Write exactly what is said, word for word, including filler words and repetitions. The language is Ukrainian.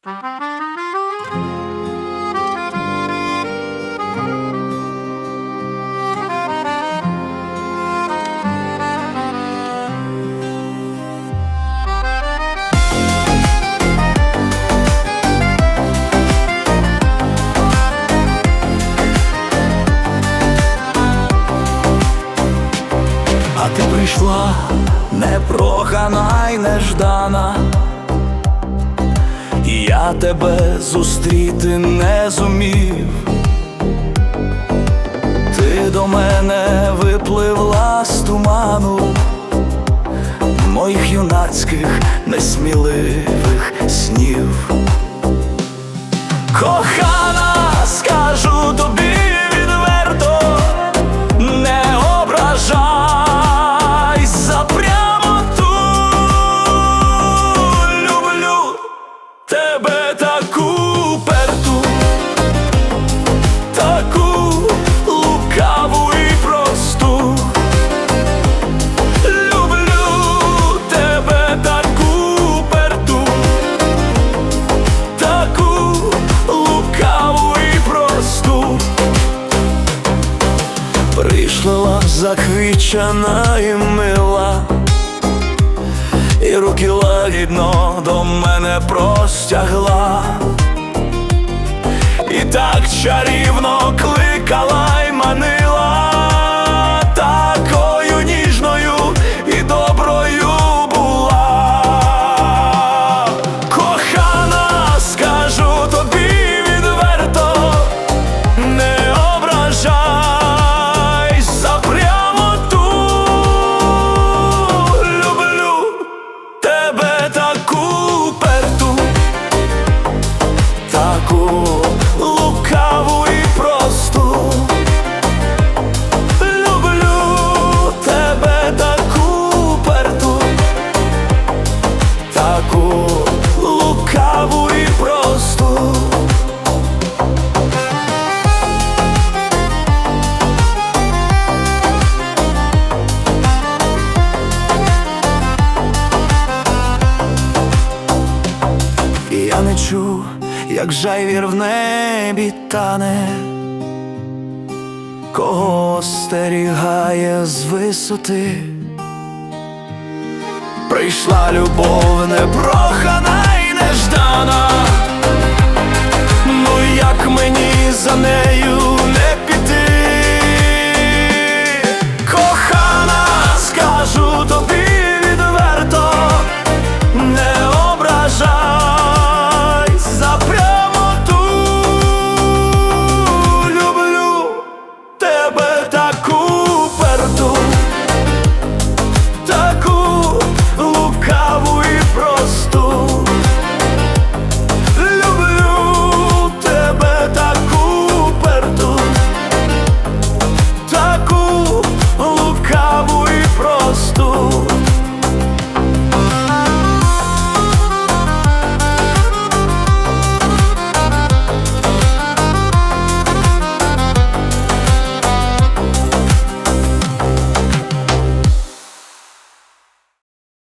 А ти прийшла непрохана й неждана, і я тебе зустріти не зумів. Ти до мене випливла з туману моїх юнацьких несміливих снів. Кохана, скажу тобі відверто, не ображай за прямоту. Люблю тебе таку перту, таку лукаву і просту. Люблю тебе таку перту, таку лукаву і просту. Прийшла заквічена і мила, і руки лагідно до мене простягла, і так чарівно кликала й манила, такою ніжною і доброю була. Кохана, скажу тобі відверто, не ображай за прямоту. Люблю тебе таку перту, таку лукаву і просту. Люблю тебе таку перту, таку лукаву і просту. І я не чув, як жайвір в небі тане, кого остерігає з висоти. Прийшла любов непрохана й неждана, ну як мені за неї